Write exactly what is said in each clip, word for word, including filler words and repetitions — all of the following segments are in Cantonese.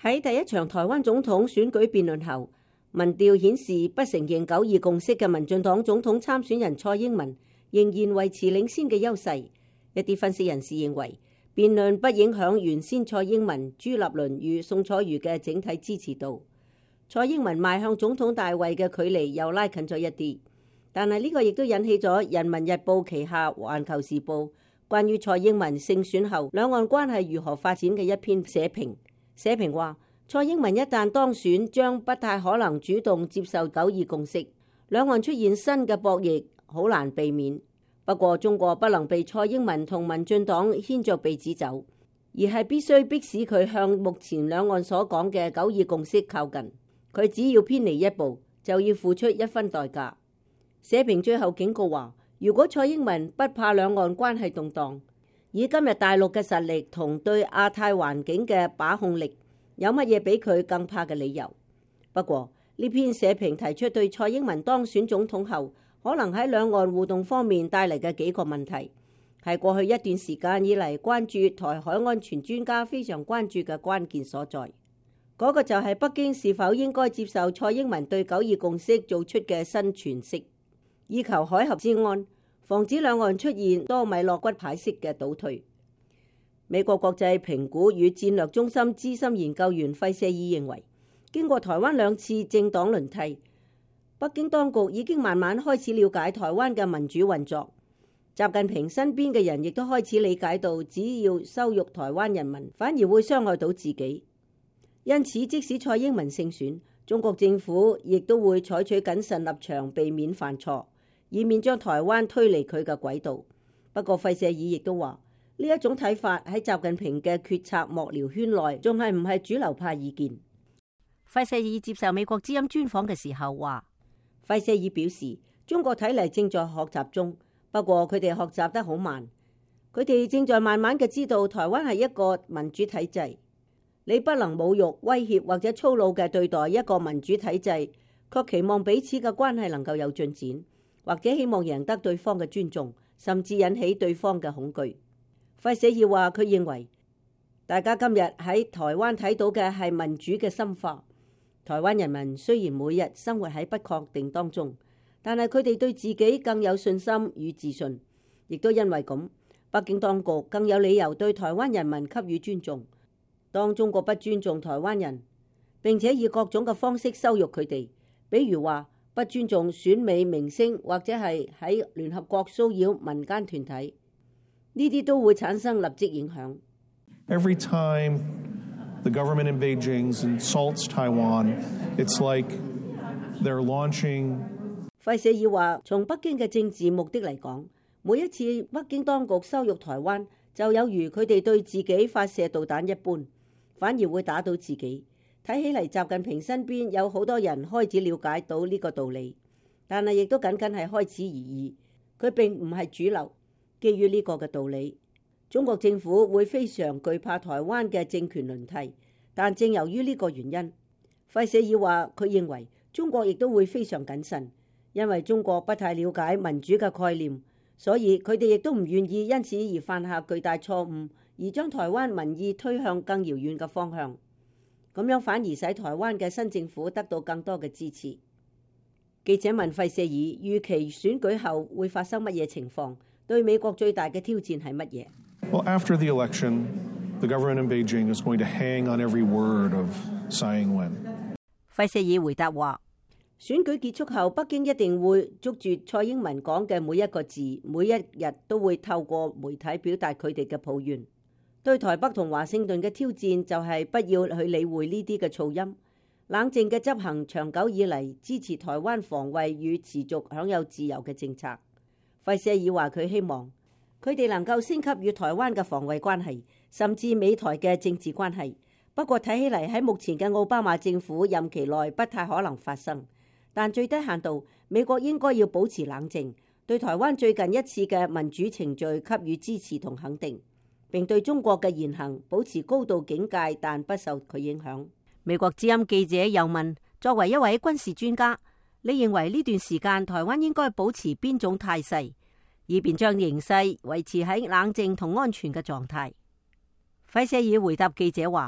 喺第一場台灣總統選舉辯論後，民調顯示不承認九二共識嘅民進黨總統參選人蔡英文仍然維持領先嘅優勢。一啲分析人士認為，辯論不影響原先蔡英文、朱立倫與宋楚瑜嘅整體支持度。蔡英文邁向總統大位嘅距離又拉近咗一啲，但係呢個亦都引起咗《人民日報》旗下《環球時報》關於蔡英文勝選後兩岸關係如何發展嘅一篇社評。社評話，蔡英文一旦當選，將不太可能主動接受九二共識，兩岸出現新嘅博弈，好難避免。不過中國不能被蔡英文同民進黨牽着鼻子走，而係必須迫使佢向目前兩岸所講嘅九二共識靠近。佢只要偏離一步，就要付出一分代價。社評最後警告話，如果蔡英文不怕兩岸關係動盪，以今日大陸嘅實力同對亞太環境嘅把控力，有乜嘢比佢更怕嘅理由？不過呢篇社評提出對蔡英文當選總統後可能喺兩岸互動方面帶嚟嘅幾個問題，係過去一段時間以嚟關注台海安全專家非常關注嘅關鍵所在。嗰、那個就係北京是否應該接受蔡英文對九二共識做出嘅新詮釋，以求海峽之安，防止兩岸出現多米諾骨牌式嘅倒退。美國國際評估與戰略中心資深研究員費舍爾認為，經過台灣兩次政黨輪替，北京當局已經慢慢開始了解台灣嘅民主運作。習近平身邊嘅人亦都開始理解到，只要羞辱台灣人民，反而會傷害到自己。因此，即使蔡英文勝選，中國政府亦都會採取謹慎立場，避免犯錯，以免將台灣推離佢嘅軌道。不過費舍爾亦都話，呢一種睇法喺習近平嘅決策幕僚圈內仲係唔係主流派意見。費舍爾接受美國之音專訪嘅時候話，費舍爾表示，中國睇嚟正在學習中，不過佢哋學習得好慢，佢哋正在慢慢嘅知道台灣係一個民主體制。你不能侮辱、威脅或者粗魯嘅對待一個民主體制，卻期望彼此嘅關係能夠有進展，或者希望贏得對方嘅尊重，甚至引起對方嘅恐懼。費舍爾話，佢認為大家今日喺台灣睇到嘅係民主嘅深化。台灣人民雖然每日生活喺不確定當中，但係佢哋對自己更有信心與自信，亦都因為咁，北京當局更有理由對台灣人民給予尊重。當中國不尊重台灣人，並且以各種嘅方式羞辱佢哋，比如話不尊重選美明星，或者係喺聯合國騷擾民間團體，呢啲都會產生立即影響。 Every time the government in Beijing insults Taiwan, it's like they're launching. 費舍爾話，從北京嘅政治目的嚟講，每一次北京當局羞辱台灣，就有如佢哋對自己發射導彈一般。反而會打到自己。睇起嚟，習近平身邊有好多人開始了解到呢個道理，但係亦都僅僅係開始而已。佢並唔係主流。基於呢個嘅道理，中國政府會非常懼怕台灣嘅政權輪替。但正由於呢個原因，費舍爾話佢認為中國亦都會非常謹慎，因為中國不太了解民主嘅概念，所以佢哋亦都唔願意因此而犯下巨大錯誤，而將台灣民意推向更遙遠嘅方向，咁樣反而使台灣嘅新政府得到更多嘅支持。記者問費舍爾，預期選舉後會發生乜嘢情況？對美國最大嘅挑戰係乜嘢？ Well, after the election, the government in Beijing is going to hang on every word of Tsai Ing-wen. 費舍爾回答話，選舉結束後，北京一定會捉住蔡英文講嘅每一個字，每一日都會透過媒體表達佢哋嘅抱怨。對台北同華盛頓嘅挑戰就係不要去理會呢啲嘅噪音，冷靜嘅執行長久以嚟支持台灣防衛與持續享有自由嘅政策。費舍爾話佢希望佢哋能夠升級與台灣嘅防衛關係，甚至美台嘅政治關係。不過睇起嚟喺目前嘅奧巴馬政府任期內不太可能發生。但最低限度，美國應該要保持冷靜，對台灣最近一次嘅民主程序給予支持同肯定，並對中國嘅言行保持高度警戒，但不受佢影響。美國之音記者又問，作為一位軍事專家，你認為呢段時間台灣應該保持邊種態勢，以便將形勢維持喺冷靜同安全嘅狀態？費舍爾回答記者話，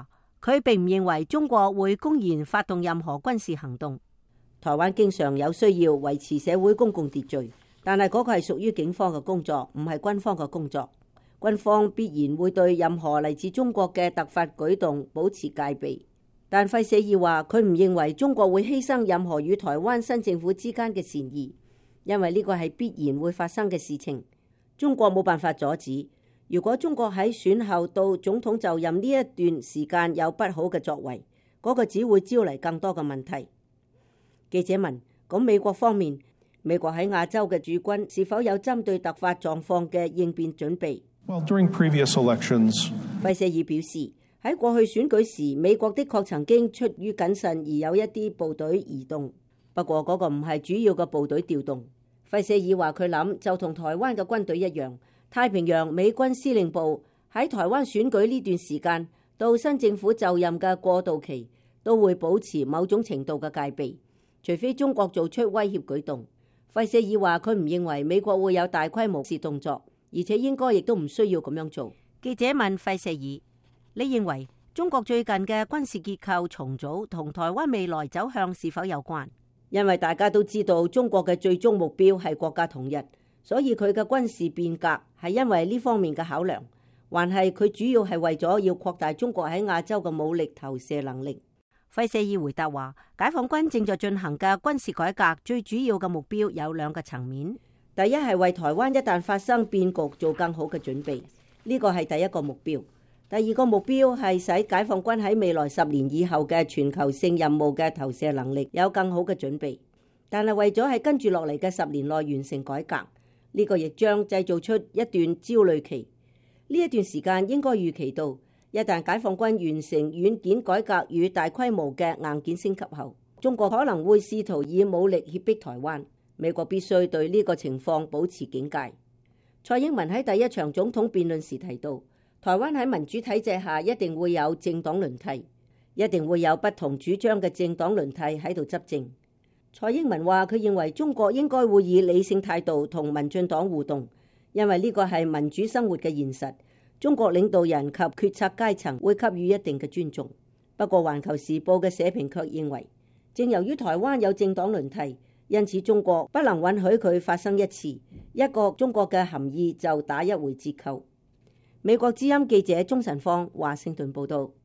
佢並唔認為中國會公然發動任何軍事行動。台灣經常有需要維持社會公共秩序，但係嗰個係屬於警方嘅工作，唔係軍方嘅工作。軍方必然會對任何嚟自中國嘅突發舉動保持戒備。但費舍爾話佢唔認為中國會犧牲任何與台灣新政府之間嘅善意，因為呢個係必然會發生嘅事情。中國冇辦法阻止。如果中國喺選後到總統就任呢一段時間有不好嘅作為，嗰個只會招嚟更多嘅問題。記者問：咁美國方面，美國喺亞洲嘅駐軍是否有針對突發狀況嘅應變準備？ Well, during previous elections, 費舍爾表示，喺過去選舉時，美國的確曾經出於謹慎而有一啲部隊移動，不過嗰個唔係主要嘅部隊調動。費舍爾話佢諗就同台灣嘅軍隊一樣，太平洋美軍司令部喺台灣選舉呢段時間到新政府就任嘅過渡期，都會保持某種程度嘅戒備，除非中國做出威脅舉動。費舍爾話佢唔認為美國會有大規模事動作，而且應該亦都唔需要咁樣做。記者問費舍爾：你認為中國最近嘅軍事結構重組同台灣未來走向是否有關？因為大家都知道中國嘅最終目標係國家統一，所以佢嘅軍事變革係因為呢方面嘅考量，還係佢主要係為咗要擴大中國喺亞洲嘅武力投射能力？費舍爾回答話：解放軍正在進行嘅軍事改革最主要嘅目標有兩個層面，第一係為台灣一旦發生變局做更好嘅準備，呢個係第一個目標。第二個目標係使解放軍喺未來十年以後嘅全球性任務嘅投射能力有更好嘅準備，但係為咗喺跟住落嚟嘅十年內完成改革，呢個亦將製造出一段焦慮期。呢一段時間應該預期到，一旦解放軍完成軟件改革與大規模嘅硬件升級後，中國可能會試圖以武力脅迫台灣。美國必須對呢個情況保持警戒。蔡英文喺第一場總統辯論時提到，台灣喺民主體制下一定會有政黨輪替，一定會有不同主張嘅政黨輪替喺度執政。蔡英文話佢認為中國應該會以理性態度同民進黨互動，因為呢個係民主生活嘅現實。中國領導人及決策階層會給予一定嘅尊重。不過《環球時報》嘅社評卻認為，正由於台灣有政黨輪替，因此中國不能允許佢發生一次，一個中國嘅含義就打一回折扣。美國之音記者鍾晨芳華盛頓報道。